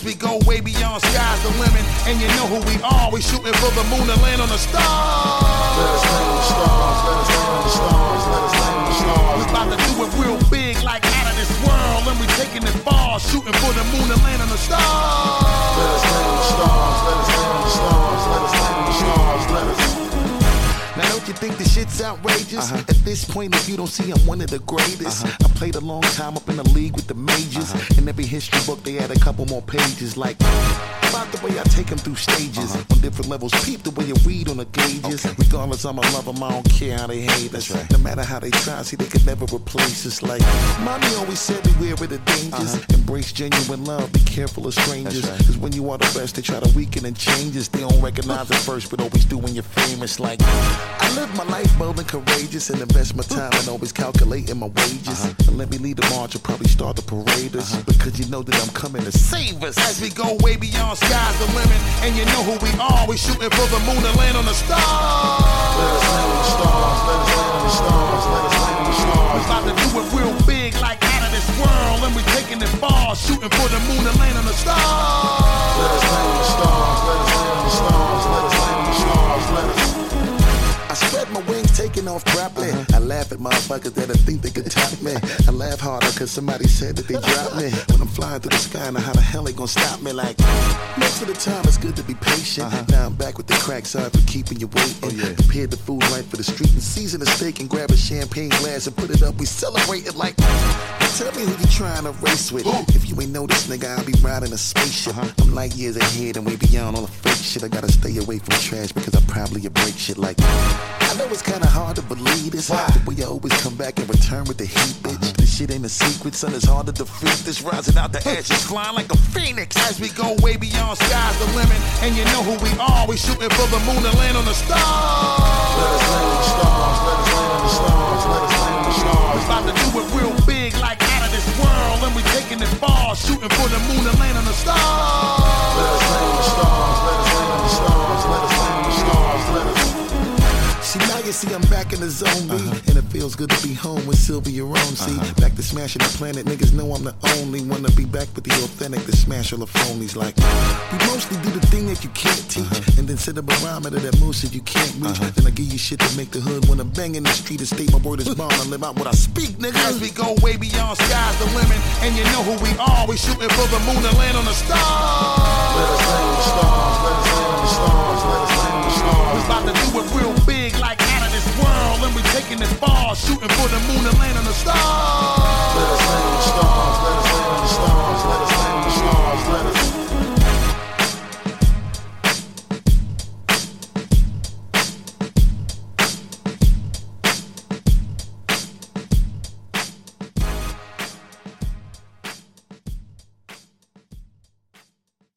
As we go way beyond, sky's the limit. And you know who we are, we shooting for the moon and land on the stars. Let us land on the stars, let us land on the stars, let us land on the stars. We about to do it real big, like out of this world. And we taking it far, shooting for the moon and land on the stars. Let us land on the stars, let us land on the stars, let us land on the stars, let us. Now don't you think this shit's outrageous? At this point, if you don't see I'm one of the greatest. I played a long time up in the league with the majors. In every history book they had a couple more pages. Like about the way I take them through stages. On different levels, peep the way you read on the gauges. Regardless, I'ma love them, I don't care how they hate us. No matter how they try, see they could never replace us. Like mommy always said, beware of the dangers. Embrace genuine love, be careful of strangers. Cause when you are the best, they try to weaken and change us. They don't recognize it first, but always do when you're famous. Like I live my life bold and courageous and invest my time and always calculating my wages. And let me lead the march, I'll probably start the parade us. Because you know that I'm coming to save us. As we go way beyond, sky's the limit. And you know who we are, we shooting for the moon and land on the stars. Let us land on the stars, let us land on the stars, let us land on the stars. We about to do it real big, like out of this world. And we taking it far, shooting for the moon and land on the stars. Let us land on the stars, let us land on the stars, let us land on the stars, let us. I spread my wings, taking off grappling. I laugh at motherfuckers that I think they could top me. I laugh harder cause somebody said that they dropped me. When I'm flying through the sky, now how the hell they gonna stop me? Like, most of the time it's good to be patient. Now I'm back with the crack, sorry for keeping you waiting. Prepared the food right for the street and season the steak and grab a champagne glass and put it up. We celebrate it like, tell me who you trying to race with. If you ain't know this nigga, I'll be riding a spaceship. I'm light years ahead and way beyond all the fake shit. I gotta stay away from trash because I probably break shit like. I know it's kinda hard to believe this. The way I always come back and return with the heat, bitch. This shit ain't a secret, son, it's hard to defeat. This rising out the ashes, flying like a phoenix. As we go way beyond, sky's the limit. And you know who we are, we shooting for the moon and land on the stars. Let us land on the stars, let us land on the stars, let us land on the stars. We about to do it real big, like out of this world. And we taking it far, shooting for the moon and land on the stars. Let us land on the stars, let us land on the stars, let us land on the stars, let us. See, now you see I'm back in the zone, B. And it feels good to be home with Sylvia Rome, see. Back to smashing the planet, niggas know I'm the only one to be back with the authentic, to smash all the phonies. Like, we mostly do the thing that you can't teach. And then set a barometer that moves if you can't reach. Then I give you shit to make the hood wanna bang in the street and state my word is bond. I live out what I speak, nigga. As we go way beyond, sky's the limit. And you know who we are, we shooting for the moon and land on the stars. Let us land on the stars, let us land on the stars, let us land on the stars. We about to do it real big, like out of this world. And we taking it far, shooting for the moon and land on the stars.